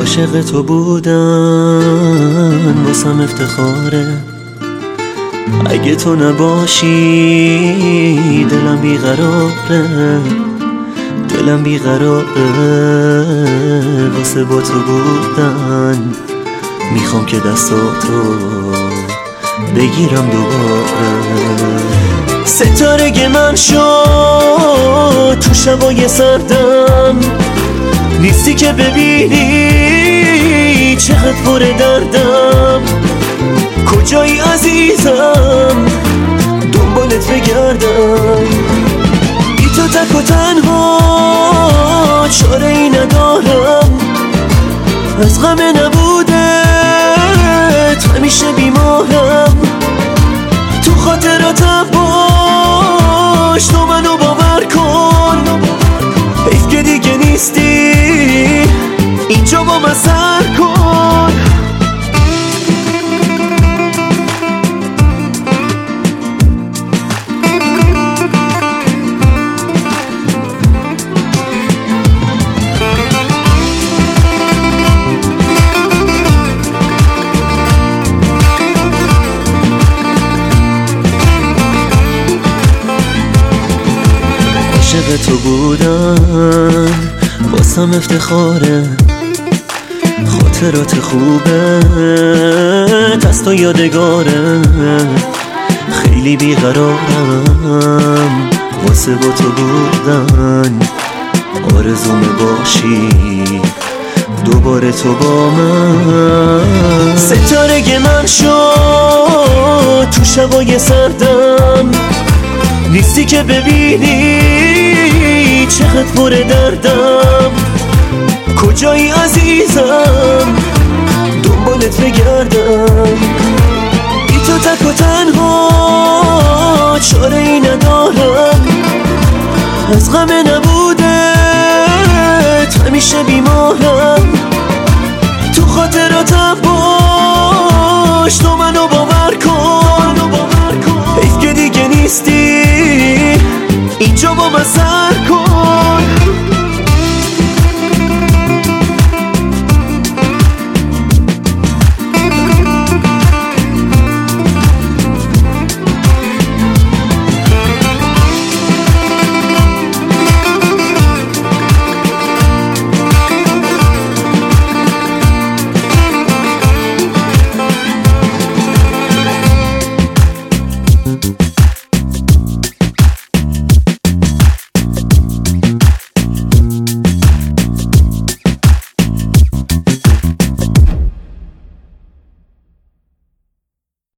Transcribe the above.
عاشق تو بودن واسم افتخاره، اگه تو نباشی دلم بیقراره، دلم بیقراره. واسه با تو بودن میخوام که دستاتو بگیرم دوباره. ستاره من شد تو شبای سردم، نیستی که ببینی چقدر پر دردم. کجایی عزیزم دنبالت بگردم، بی تو تک و تنها چاره ای ندارم. از غم نبودت همیشه بیمارم. تو خاطراتم باش، تو منو باور کن. حیف که دیگه نیستی اینجا با من سر کن. عاشق تو بودن واسم افتخاره، خاطرات خوبه از تو یادگاره. خیلی بیقرارم واسه با تو بودن، آرزومه باشی دوباره تو با من. ستاره من شد تو شبای سردم، نیستی که ببینی چقدر پر دردم. کجایی عزیزم دنبالت بگردم، بی تو تک و تنها چاره ای ندارم. از غم نبودت همیشه بیمارم. تو خاطراتم باش، تو